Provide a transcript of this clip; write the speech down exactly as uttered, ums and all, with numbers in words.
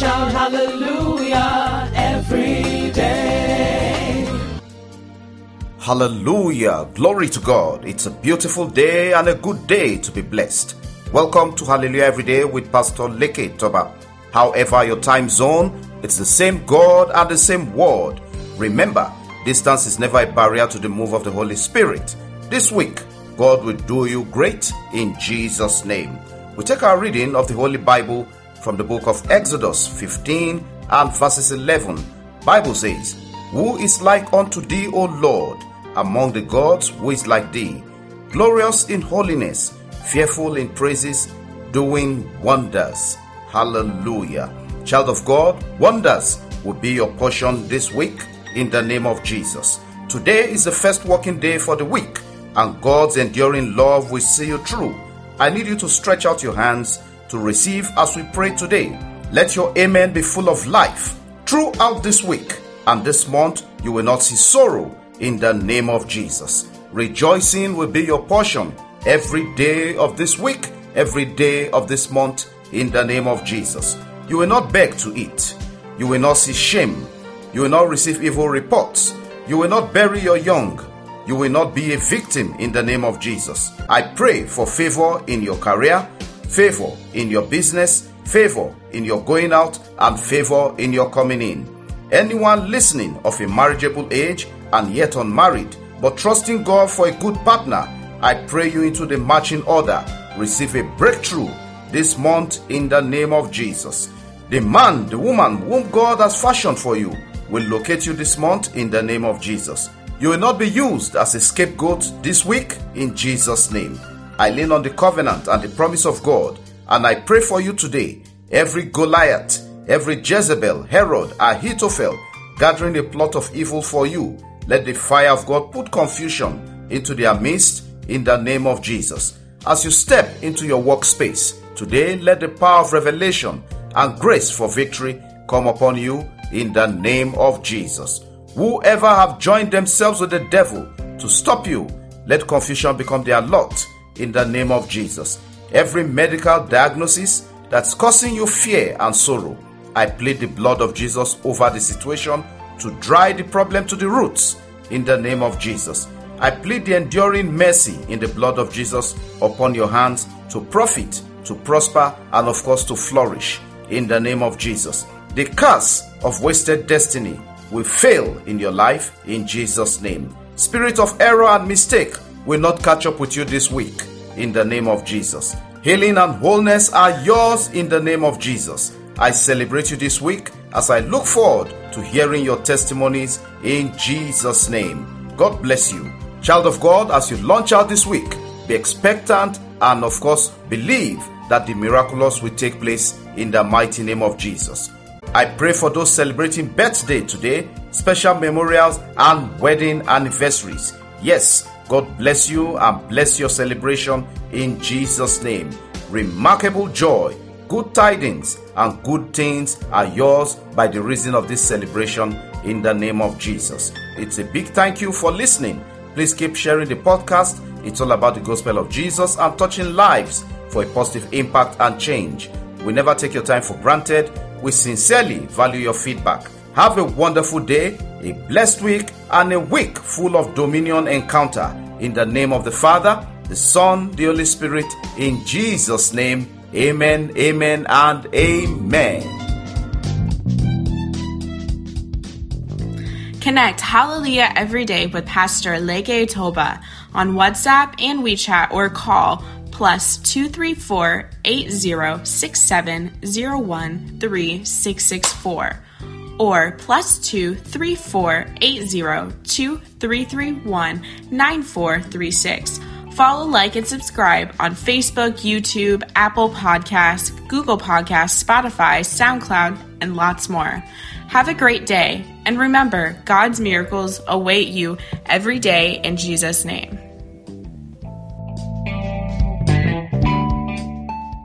shout hallelujah every day. Hallelujah. Glory to God. It's a beautiful day and a good day to be blessed. Welcome to Hallelujah Everyday with Pastor Leke Toba. However your time zone, it's the same God and the same word. Remember, distance is never a barrier to the move of the Holy Spirit. This week, God will do you great in Jesus' name. We take our reading of the Holy Bible from the book of Exodus fifteen and verses eleven. Bible says, "Who is like unto thee, O Lord, among the gods, who is like thee, glorious in holiness, fearful in praises, doing wonders." Hallelujah. Child of God, wonders will be your portion this week in the name of Jesus. Today is the first working day for the week, and God's enduring love will see you through. I need you to stretch out your hands to receive as we pray today. Let your amen be full of life. Throughout this week and this month, you will not see sorrow in the name of Jesus. Rejoicing will be your portion every day of this week, every day of this month in the name of Jesus. You will not beg to eat. You will not see shame. You will not receive evil reports. You will not bury your young. You will not be a victim in the name of Jesus. I pray for favor in your career, favor in your business, favor in your going out, and favor in your coming in. Anyone listening of a marriageable age and yet unmarried, but trusting God for a good partner, I pray you into the marching order. Receive a breakthrough this month in the name of Jesus. The man, the woman whom God has fashioned for you will locate you this month in the name of Jesus. You will not be used as a scapegoat this week in Jesus' name. I lean on the covenant and the promise of God, and I pray for you today. Every Goliath, every Jezebel, Herod, Ahithophel gathering a plot of evil for you, let the fire of God put confusion into their midst in the name of Jesus. As you step into your workspace today, let the power of revelation and grace for victory come upon you in the name of Jesus. Whoever have joined themselves with the devil to stop you, let confusion become their lot in the name of Jesus. Every medical diagnosis that's causing you fear and sorrow, I plead the blood of Jesus over the situation to dry the problem to the roots in the name of Jesus. I plead the enduring mercy in the blood of Jesus upon your hands to profit, to prosper, and of course to flourish in the name of Jesus. The curse of wasted destiny will fail in your life in Jesus' name. Spirit of error and mistake will not catch up with you this week in the name of Jesus. Healing and wholeness are yours in the name of Jesus. I celebrate you this week as I look forward to hearing your testimonies in Jesus' name. God bless you. Child of God, as you launch out this week, be expectant and of course believe that the miraculous will take place in the mighty name of Jesus. I pray for those celebrating birthday today, special memorials and wedding anniversaries. Yes, God bless you and bless your celebration in Jesus' name. Remarkable joy, good tidings, and good things are yours by the reason of this celebration in the name of Jesus. It's a big thank you for listening. Please keep sharing the podcast. It's all about the gospel of Jesus and touching lives for a positive impact and change. We never take your time for granted. We sincerely value your feedback. Have a wonderful day, a blessed week, and a week full of dominion encounter. In the name of the Father, the Son, the Holy Spirit, in Jesus' name, amen, amen, and amen. Connect Hallelujah every day with Pastor Leke Toba on WhatsApp and WeChat or call plus two three four, eight zero six seven zero one three six six four or plus two three four, eight zero two three three one nine four three six. Follow, like, and subscribe on Facebook, YouTube, Apple Podcasts, Google Podcasts, Spotify, SoundCloud, and lots more. Have a great day, and remember, God's miracles await you every day in Jesus' name.